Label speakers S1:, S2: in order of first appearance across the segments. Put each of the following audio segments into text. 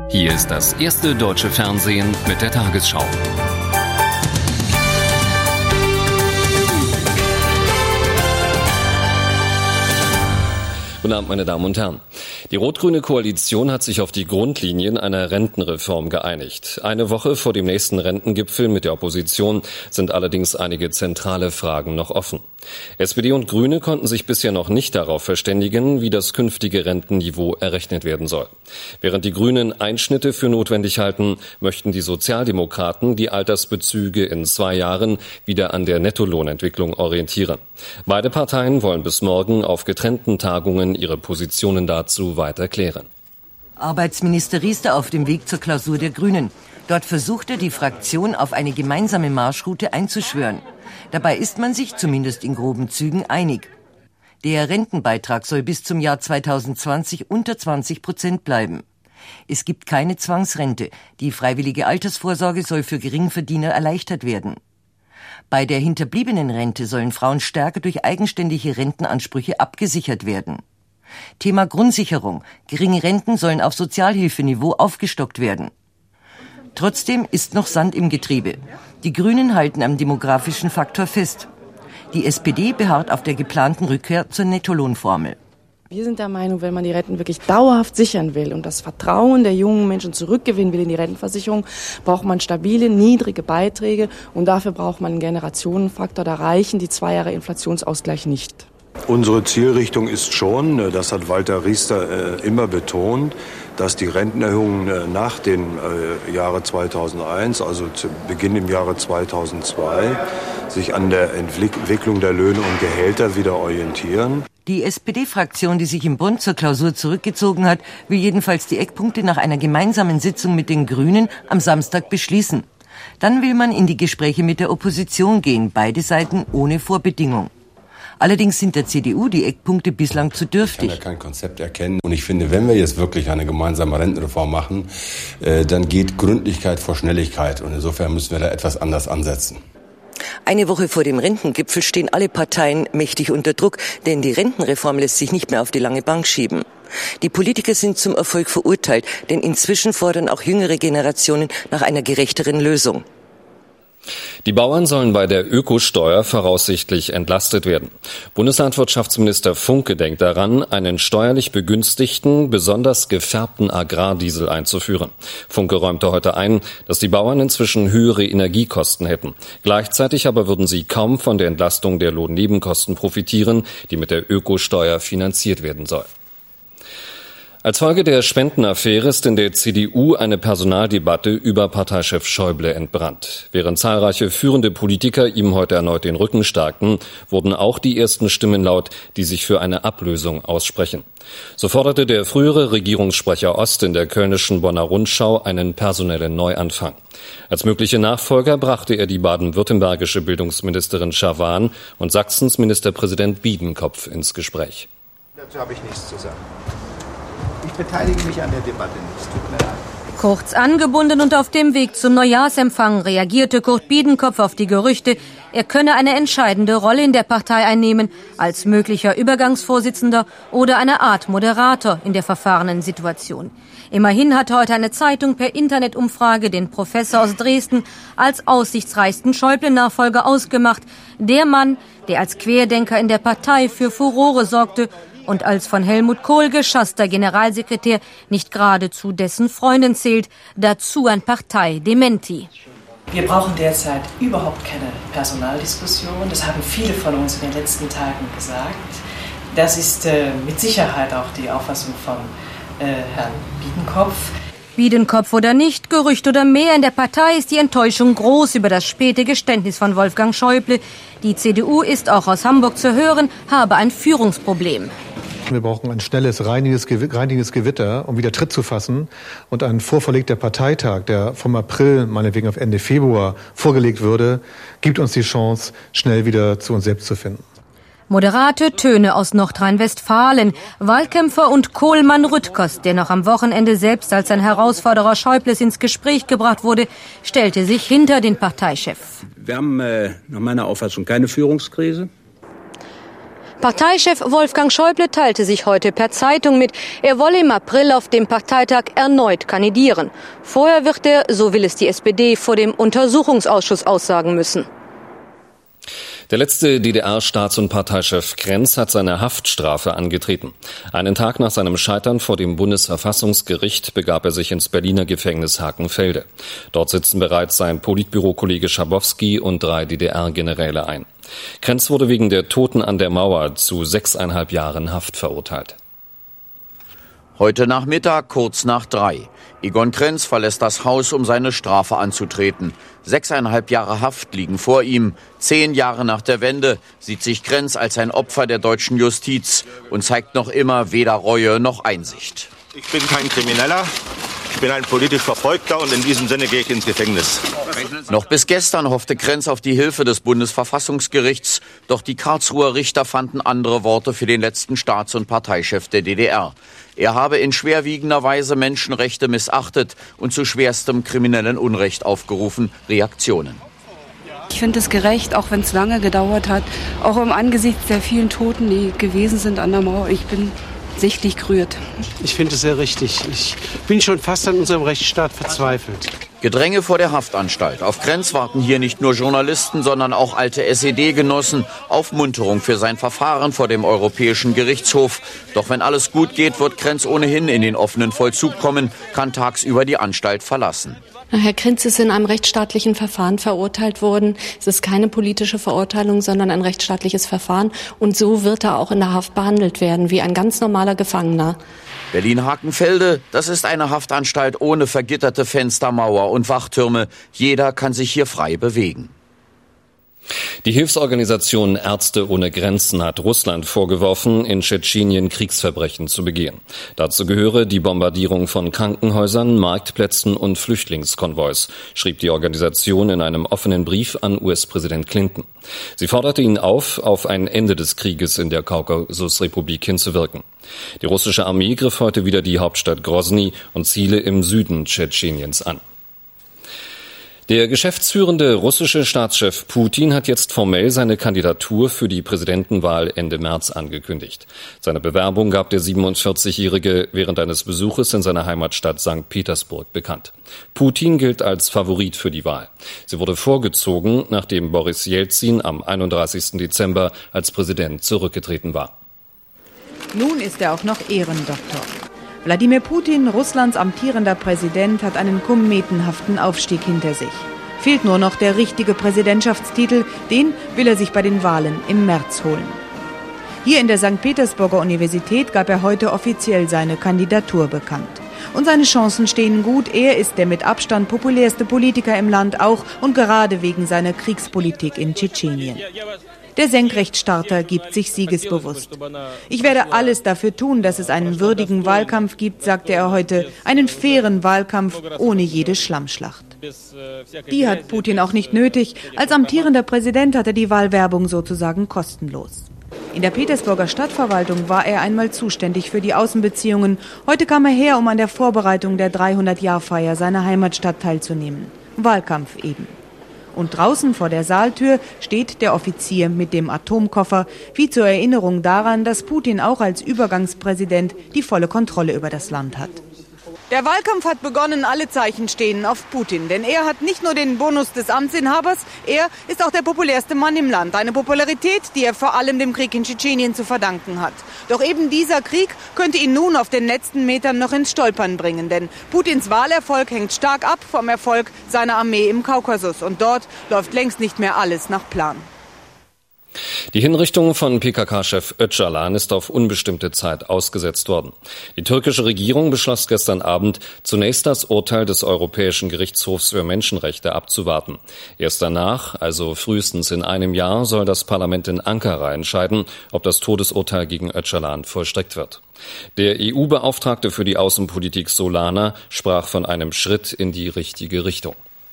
S1: Hier ist das erste deutsche Fernsehen mit der Tagesschau. Guten Abend, meine Damen und Herren. Die rot-grüne Koalition hat sich auf die Grundlinien einer Rentenreform geeinigt. Eine Woche vor dem nächsten Rentengipfel mit der Opposition sind allerdings einige zentrale Fragen noch offen. SPD und Grüne konnten sich bisher noch nicht darauf verständigen, wie das künftige Rentenniveau errechnet werden soll. Während die Grünen Einschnitte für notwendig halten, möchten die Sozialdemokraten die Altersbezüge in 2 Jahren wieder an der Nettolohnentwicklung orientieren. Beide Parteien wollen bis morgen auf getrennten Tagungen ihre Positionen dazu weiter klären.
S2: Arbeitsminister Riester auf dem Weg zur Klausur der Grünen. Dort versuchte die Fraktion auf eine gemeinsame Marschroute einzuschwören. Dabei ist man sich zumindest in groben Zügen einig. Der Rentenbeitrag soll bis zum Jahr 2020 unter 20% bleiben. Es gibt keine Zwangsrente. Die freiwillige Altersvorsorge soll für Geringverdiener erleichtert werden. Bei der hinterbliebenen Rente sollen Frauen stärker durch eigenständige Rentenansprüche abgesichert werden. Thema Grundsicherung. Geringe Renten sollen auf Sozialhilfeniveau aufgestockt werden. Trotzdem ist noch Sand im Getriebe. Die Grünen halten am demografischen Faktor fest. Die SPD beharrt auf der geplanten Rückkehr zur Nettolohnformel.
S3: Wir sind der Meinung, wenn man die Renten wirklich dauerhaft sichern will und das Vertrauen der jungen Menschen zurückgewinnen will in die Rentenversicherung, braucht man stabile, niedrige Beiträge und dafür braucht man einen Generationenfaktor. Da reichen die 2 Jahre Inflationsausgleich nicht.
S4: Unsere Zielrichtung ist schon, das hat Walter Riester immer betont, dass die Rentenerhöhungen nach dem Jahre 2001, also zu Beginn im Jahre 2002, sich an der Entwicklung der Löhne und Gehälter wieder orientieren.
S2: Die SPD-Fraktion, die sich im Bund zur Klausur zurückgezogen hat, will jedenfalls die Eckpunkte nach einer gemeinsamen Sitzung mit den Grünen am Samstag beschließen. Dann will man in die Gespräche mit der Opposition gehen, beide Seiten ohne Vorbedingung. Allerdings sind der CDU die Eckpunkte bislang zu dürftig.
S5: Ich kann ja kein Konzept erkennen. Und ich finde, wenn wir jetzt wirklich eine gemeinsame Rentenreform machen, dann geht Gründlichkeit vor Schnelligkeit. Und insofern müssen wir da etwas anders ansetzen.
S2: Eine Woche vor dem Rentengipfel stehen alle Parteien mächtig unter Druck, denn die Rentenreform lässt sich nicht mehr auf die lange Bank schieben. Die Politiker sind zum Erfolg verurteilt, denn inzwischen fordern auch jüngere Generationen nach einer gerechteren Lösung.
S1: Die Bauern sollen bei der Ökosteuer voraussichtlich entlastet werden. Bundeslandwirtschaftsminister Funke denkt daran, einen steuerlich begünstigten, besonders gefärbten Agrardiesel einzuführen. Funke räumte heute ein, dass die Bauern inzwischen höhere Energiekosten hätten. Gleichzeitig aber würden sie kaum von der Entlastung der Lohnnebenkosten profitieren, die mit der Ökosteuer finanziert werden soll. Als Folge der Spendenaffäre ist in der CDU eine Personaldebatte über Parteichef Schäuble entbrannt. Während zahlreiche führende Politiker ihm heute erneut den Rücken stärkten, wurden auch die ersten Stimmen laut, die sich für eine Ablösung aussprechen. So forderte der frühere Regierungssprecher Ost in der kölnischen Bonner Rundschau einen personellen Neuanfang. Als mögliche Nachfolger brachte er die baden-württembergische Bildungsministerin Schawan und Sachsens Ministerpräsident Biedenkopf ins Gespräch.
S6: Dazu habe ich nichts zu sagen. Ich beteilige mich an der Debatte nicht. Tut mir leid.
S7: Kurz angebunden und auf dem Weg zum Neujahrsempfang reagierte Kurt Biedenkopf auf die Gerüchte, er könne eine entscheidende Rolle in der Partei einnehmen, als möglicher Übergangsvorsitzender oder eine Art Moderator in der verfahrenen Situation. Immerhin hat heute eine Zeitung per Internetumfrage den Professor aus Dresden als aussichtsreichsten Schäuble-Nachfolger ausgemacht. Der Mann, der als Querdenker in der Partei für Furore sorgte und als von Helmut Kohl geschasster Generalsekretär nicht geradezu dessen Freundin zählt, dazu ein Parteidementi.
S8: Wir brauchen derzeit überhaupt keine Personaldiskussion. Das haben viele von uns in den letzten Tagen gesagt. Das ist mit Sicherheit auch die Auffassung von Herrn Biedenkopf.
S7: Biedenkopf oder nicht, Gerücht oder mehr, in der Partei ist die Enttäuschung groß über das späte Geständnis von Wolfgang Schäuble. Die CDU ist auch aus Hamburg zu hören, habe ein Führungsproblem.
S9: Wir brauchen ein schnelles, reiniges Gewitter, um wieder Tritt zu fassen. Und ein vorverlegter Parteitag, der vom April, meinetwegen auf Ende Februar, vorgelegt würde, gibt uns die Chance, schnell wieder zu uns selbst zu finden.
S7: Moderate Töne aus Nordrhein-Westfalen. Wahlkämpfer und Kohlmann Rüttgers, der noch am Wochenende selbst als ein Herausforderer Schäubles ins Gespräch gebracht wurde, stellte sich hinter den Parteichef.
S10: Wir haben nach meiner Auffassung keine Führungskrise.
S7: Parteichef Wolfgang Schäuble teilte sich heute per Zeitung mit, er wolle im April auf dem Parteitag erneut kandidieren. Vorher wird er, so will es die SPD, vor dem Untersuchungsausschuss aussagen müssen.
S1: Der letzte DDR-Staats- und Parteichef Krenz hat seine Haftstrafe angetreten. Einen Tag nach seinem Scheitern vor dem Bundesverfassungsgericht begab er sich ins Berliner Gefängnis Hakenfelde. Dort sitzen bereits sein Politbürokollege Schabowski und 3 DDR-Generäle ein. Krenz wurde wegen der Toten an der Mauer zu 6,5 Jahren Haft verurteilt.
S10: Heute Nachmittag kurz nach 3. Egon Krenz verlässt das Haus, um seine Strafe anzutreten. 6,5 Jahre Haft liegen vor ihm. 10 Jahre nach der Wende sieht sich Krenz als ein Opfer der deutschen Justiz und zeigt noch immer weder Reue noch Einsicht.
S6: Ich bin kein Krimineller. Ich bin ein politisch Verfolgter und in diesem Sinne gehe ich ins Gefängnis.
S10: Noch bis gestern hoffte Krenz auf die Hilfe des Bundesverfassungsgerichts. Doch die Karlsruher Richter fanden andere Worte für den letzten Staats- und Parteichef der DDR. Er habe in schwerwiegender Weise Menschenrechte missachtet und zu schwerstem kriminellen Unrecht aufgerufen. Reaktionen.
S11: Ich finde es gerecht, auch wenn es lange gedauert hat, auch im Angesicht der vielen Toten, die gewesen sind an der Mauer. Ich bin sichtlich gerührt.
S12: Ich finde es sehr richtig. Ich bin schon fast an unserem Rechtsstaat verzweifelt.
S10: Gedränge vor der Haftanstalt. Auf Krenz warten hier nicht nur Journalisten, sondern auch alte SED-Genossen. Aufmunterung für sein Verfahren vor dem Europäischen Gerichtshof. Doch wenn alles gut geht, wird Krenz ohnehin in den offenen Vollzug kommen, kann tagsüber die Anstalt verlassen.
S13: Herr Krenz ist in einem rechtsstaatlichen Verfahren verurteilt worden. Es ist keine politische Verurteilung, sondern ein rechtsstaatliches Verfahren. Und so wird er auch in der Haft behandelt werden, wie ein ganz normaler Gefangener.
S10: Berlin-Hakenfelde, das ist eine Haftanstalt ohne vergitterte Fenster, Mauer und Wachtürme. Jeder kann sich hier frei bewegen.
S1: Die Hilfsorganisation Ärzte ohne Grenzen hat Russland vorgeworfen, in Tschetschenien Kriegsverbrechen zu begehen. Dazu gehöre die Bombardierung von Krankenhäusern, Marktplätzen und Flüchtlingskonvois, schrieb die Organisation in einem offenen Brief an US-Präsident Clinton. Sie forderte ihn auf ein Ende des Krieges in der Kaukasusrepublik hinzuwirken. Die russische Armee griff heute wieder die Hauptstadt Grosny und Ziele im Süden Tschetscheniens an. Der geschäftsführende russische Staatschef Putin hat jetzt formell seine Kandidatur für die Präsidentenwahl Ende März angekündigt. Seine Bewerbung gab der 47-Jährige während eines Besuches in seiner Heimatstadt St. Petersburg bekannt. Putin gilt als Favorit für die Wahl. Sie wurde vorgezogen, nachdem Boris Jelzin am 31. Dezember als Präsident zurückgetreten war.
S14: Nun ist er auch noch Ehrendoktor. Wladimir Putin, Russlands amtierender Präsident, hat einen kometenhaften Aufstieg hinter sich. Fehlt nur noch der richtige Präsidentschaftstitel, den will er sich bei den Wahlen im März holen. Hier in der St. Petersburger Universität gab er heute offiziell seine Kandidatur bekannt. Und seine Chancen stehen gut, er ist der mit Abstand populärste Politiker im Land, auch und gerade wegen seiner Kriegspolitik in Tschetschenien. Der Senkrechtstarter gibt sich siegesbewusst. Ich werde alles dafür tun, dass es einen würdigen Wahlkampf gibt, sagte er heute. Einen fairen Wahlkampf ohne jede Schlammschlacht. Die hat Putin auch nicht nötig. Als amtierender Präsident hat er die Wahlwerbung sozusagen kostenlos. In der Petersburger Stadtverwaltung war er einmal zuständig für die Außenbeziehungen. Heute kam er her, um an der Vorbereitung der 300-Jahr-Feier seiner Heimatstadt teilzunehmen. Wahlkampf eben. Und draußen vor der Saaltür steht der Offizier mit dem Atomkoffer, wie zur Erinnerung daran, dass Putin auch als Übergangspräsident die volle Kontrolle über das Land hat. Der Wahlkampf hat begonnen, alle Zeichen stehen auf Putin. Denn er hat nicht nur den Bonus des Amtsinhabers, er ist auch der populärste Mann im Land. Eine Popularität, die er vor allem dem Krieg in Tschetschenien zu verdanken hat. Doch eben dieser Krieg könnte ihn nun auf den letzten Metern noch ins Stolpern bringen. Denn Putins Wahlerfolg hängt stark ab vom Erfolg seiner Armee im Kaukasus. Und dort läuft längst nicht mehr alles nach Plan.
S1: Die Hinrichtung von PKK-Chef Öcalan ist auf unbestimmte Zeit ausgesetzt worden. Die türkische Regierung beschloss gestern Abend, zunächst das Urteil des Europäischen Gerichtshofs für Menschenrechte abzuwarten. Erst danach, also frühestens in einem Jahr, soll das Parlament in Ankara entscheiden, ob das Todesurteil gegen Öcalan vollstreckt wird. Der EU-Beauftragte für die Außenpolitik Solana sprach von einem Schritt in die richtige Richtung.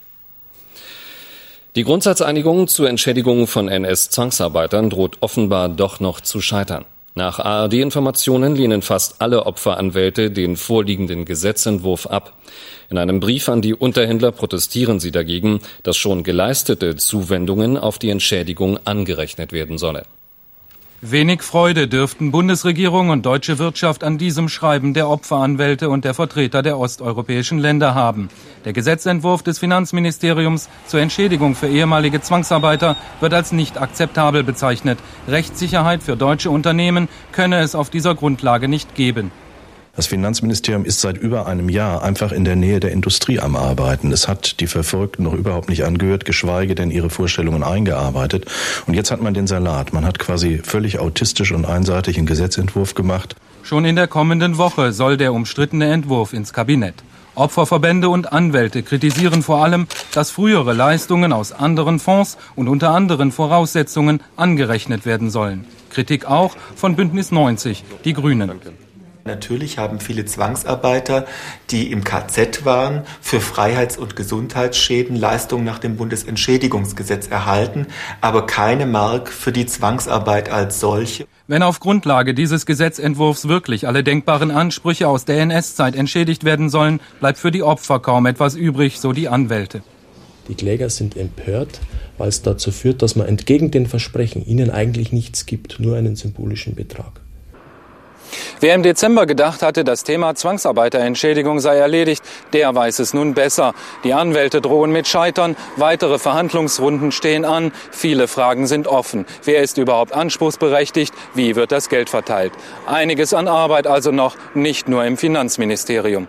S1: Die Grundsatzeinigung zur Entschädigung von NS-Zwangsarbeitern droht offenbar doch noch zu scheitern. Nach ARD-Informationen lehnen fast alle Opferanwälte den vorliegenden Gesetzentwurf ab. In einem Brief an die Unterhändler protestieren sie dagegen, dass schon geleistete Zuwendungen auf die Entschädigung angerechnet werden sollen.
S15: Wenig Freude dürften Bundesregierung und deutsche Wirtschaft an diesem Schreiben der Opferanwälte und der Vertreter der osteuropäischen Länder haben. Der Gesetzentwurf des Finanzministeriums zur Entschädigung für ehemalige Zwangsarbeiter wird als nicht akzeptabel bezeichnet. Rechtssicherheit für deutsche Unternehmen könne es auf dieser Grundlage nicht geben.
S16: Das Finanzministerium ist seit über einem Jahr einfach in der Nähe der Industrie am Arbeiten. Es hat die Verfolgten noch überhaupt nicht angehört, geschweige denn ihre Vorstellungen eingearbeitet. Und jetzt hat man den Salat. Man hat quasi völlig autistisch und einseitig einen Gesetzentwurf gemacht.
S15: Schon in der kommenden Woche soll der umstrittene Entwurf ins Kabinett. Opferverbände und Anwälte kritisieren vor allem, dass frühere Leistungen aus anderen Fonds und unter anderen Voraussetzungen angerechnet werden sollen. Kritik auch von Bündnis 90, die Grünen.
S17: Natürlich haben viele Zwangsarbeiter, die im KZ waren, für Freiheits- und Gesundheitsschäden Leistungen nach dem Bundesentschädigungsgesetz erhalten, aber keine Mark für die Zwangsarbeit als solche.
S15: Wenn auf Grundlage dieses Gesetzentwurfs wirklich alle denkbaren Ansprüche aus der NS-Zeit entschädigt werden sollen, bleibt für die Opfer kaum etwas übrig, so die Anwälte.
S18: Die Kläger sind empört, weil es dazu führt, dass man entgegen den Versprechen ihnen eigentlich nichts gibt, nur einen symbolischen Betrag.
S15: Wer im Dezember gedacht hatte, das Thema Zwangsarbeiterentschädigung sei erledigt, der weiß es nun besser. Die Anwälte drohen mit Scheitern, weitere Verhandlungsrunden stehen an, viele Fragen sind offen. Wer ist überhaupt anspruchsberechtigt? Wie wird das Geld verteilt? Einiges an Arbeit also noch, nicht nur im Finanzministerium.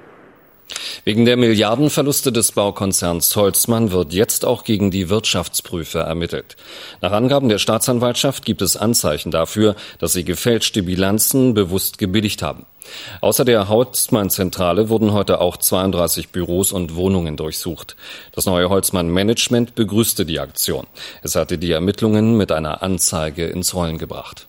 S1: Wegen der Milliardenverluste des Baukonzerns Holzmann wird jetzt auch gegen die Wirtschaftsprüfer ermittelt. Nach Angaben der Staatsanwaltschaft gibt es Anzeichen dafür, dass sie gefälschte Bilanzen bewusst gebilligt haben. Außer der Holzmann-Zentrale wurden heute auch 32 Büros und Wohnungen durchsucht. Das neue Holzmann-Management begrüßte die Aktion. Es hatte die Ermittlungen mit einer Anzeige ins Rollen gebracht.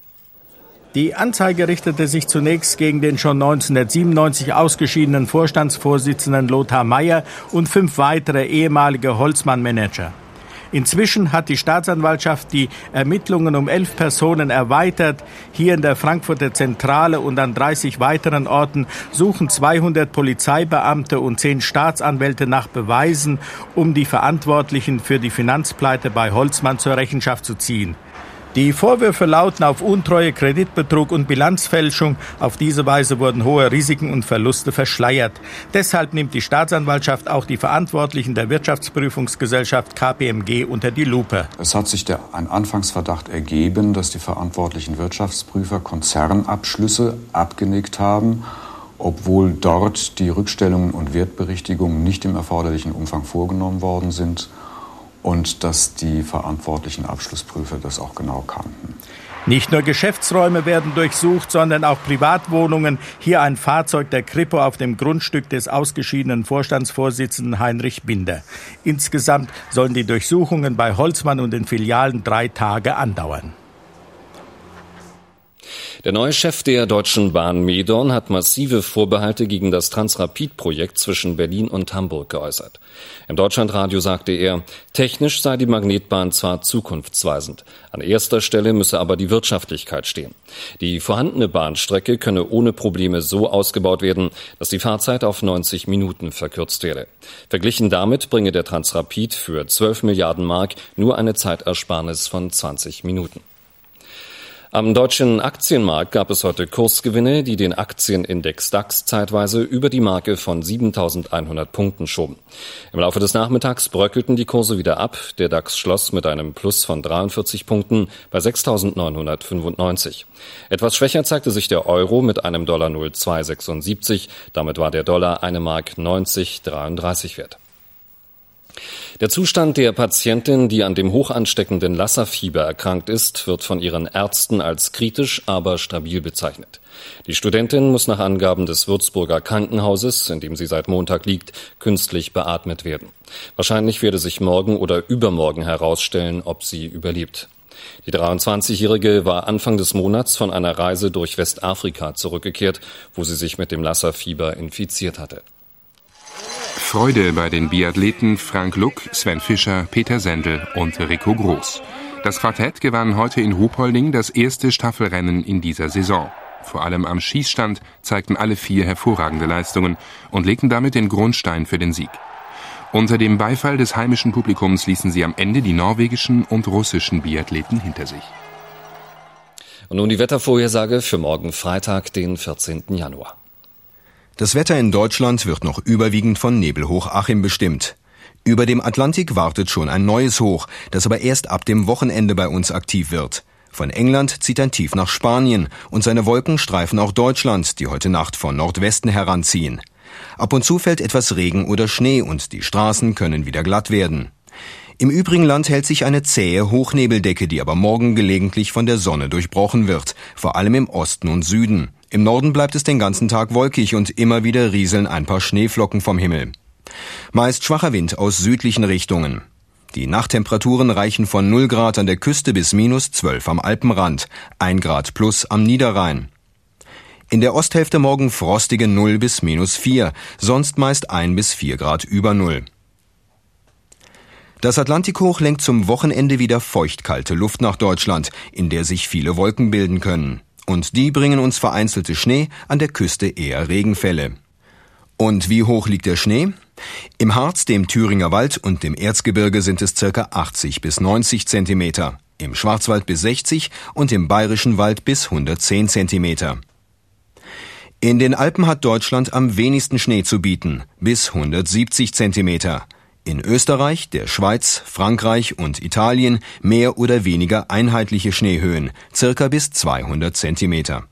S19: Die Anzeige richtete sich zunächst gegen den schon 1997 ausgeschiedenen Vorstandsvorsitzenden Lothar Maier und 5 weitere ehemalige Holzmann-Manager. Inzwischen hat die Staatsanwaltschaft die Ermittlungen um 11 Personen erweitert. Hier in der Frankfurter Zentrale und an 30 weiteren Orten suchen 200 Polizeibeamte und 10 Staatsanwälte nach Beweisen, um die Verantwortlichen für die Finanzpleite bei Holzmann zur Rechenschaft zu ziehen. Die Vorwürfe lauten auf Untreue, Kreditbetrug und Bilanzfälschung. Auf diese Weise wurden hohe Risiken und Verluste verschleiert. Deshalb nimmt die Staatsanwaltschaft auch die Verantwortlichen der Wirtschaftsprüfungsgesellschaft KPMG unter die Lupe.
S20: Es hat sich ein Anfangsverdacht ergeben, dass die verantwortlichen Wirtschaftsprüfer Konzernabschlüsse abgenickt haben, obwohl dort die Rückstellungen und Wertberichtigungen nicht im erforderlichen Umfang vorgenommen worden sind. Und dass die verantwortlichen Abschlussprüfer das auch genau kannten.
S19: Nicht nur Geschäftsräume werden durchsucht, sondern auch Privatwohnungen. Hier ein Fahrzeug der Kripo auf dem Grundstück des ausgeschiedenen Vorstandsvorsitzenden Heinrich Binder. Insgesamt sollen die Durchsuchungen bei Holzmann und den Filialen 3 Tage andauern.
S1: Der neue Chef der Deutschen Bahn Medorn hat massive Vorbehalte gegen das Transrapid-Projekt zwischen Berlin und Hamburg geäußert. Im Deutschlandradio sagte er, technisch sei die Magnetbahn zwar zukunftsweisend, an erster Stelle müsse aber die Wirtschaftlichkeit stehen. Die vorhandene Bahnstrecke könne ohne Probleme so ausgebaut werden, dass die Fahrzeit auf 90 Minuten verkürzt werde. Verglichen damit bringe der Transrapid für 12 Milliarden Mark nur eine Zeitersparnis von 20 Minuten. Am deutschen Aktienmarkt gab es heute Kursgewinne, die den Aktienindex DAX zeitweise über die Marke von 7.100 Punkten schoben. Im Laufe des Nachmittags bröckelten die Kurse wieder ab. Der DAX schloss mit einem Plus von 43 Punkten bei 6.995. Etwas schwächer zeigte sich der Euro mit einem Dollar 0,276. Damit war der Dollar eine Mark 90,33 wert. Der Zustand der Patientin, die an dem hochansteckenden Lassa-Fieber erkrankt ist, wird von ihren Ärzten als kritisch, aber stabil bezeichnet. Die Studentin muss nach Angaben des Würzburger Krankenhauses, in dem sie seit Montag liegt, künstlich beatmet werden. Wahrscheinlich werde sich morgen oder übermorgen herausstellen, ob sie überlebt. Die 23-Jährige war Anfang des Monats von einer Reise durch Westafrika zurückgekehrt, wo sie sich mit dem Lassa-Fieber infiziert hatte.
S21: Freude bei den Biathleten Frank Luck, Sven Fischer, Peter Sendel und Rico Groß. Das Quartett gewann heute in Ruhpolding das erste Staffelrennen in dieser Saison. Vor allem am Schießstand zeigten alle 4 hervorragende Leistungen und legten damit den Grundstein für den Sieg. Unter dem Beifall des heimischen Publikums ließen sie am Ende die norwegischen und russischen Biathleten hinter sich.
S1: Und nun die Wettervorhersage für morgen Freitag, den 14. Januar.
S3: Das Wetter in Deutschland wird noch überwiegend von Nebelhoch Achim bestimmt. Über dem Atlantik wartet schon ein neues Hoch, das aber erst ab dem Wochenende bei uns aktiv wird. Von England zieht ein Tief nach Spanien und seine Wolken streifen auch Deutschland, die heute Nacht von Nordwesten heranziehen. Ab und zu fällt etwas Regen oder Schnee und die Straßen können wieder glatt werden. Im übrigen Land hält sich eine zähe Hochnebeldecke, die aber morgen gelegentlich von der Sonne durchbrochen wird, vor allem im Osten und Süden. Im Norden bleibt es den ganzen Tag wolkig und immer wieder rieseln ein paar Schneeflocken vom Himmel. Meist schwacher Wind aus südlichen Richtungen. Die Nachttemperaturen reichen von 0 Grad an der Küste bis -12 am Alpenrand, 1 Grad plus am Niederrhein. In der Osthälfte morgen frostige 0 bis -4, sonst meist 1 bis 4 Grad über Null. Das Atlantikhoch lenkt zum Wochenende wieder feuchtkalte Luft nach Deutschland, in der sich viele Wolken bilden können. Und die bringen uns vereinzelte Schnee, an der Küste eher Regenfälle. Und wie hoch liegt der Schnee? Im Harz, dem Thüringer Wald und dem Erzgebirge sind es ca. 80 bis 90 Zentimeter, im Schwarzwald bis 60 und im Bayerischen Wald bis 110 Zentimeter. In den Alpen hat Deutschland am wenigsten Schnee zu bieten, bis 170 Zentimeter. In Österreich, der Schweiz, Frankreich und Italien mehr oder weniger einheitliche Schneehöhen, circa bis 200 Zentimeter.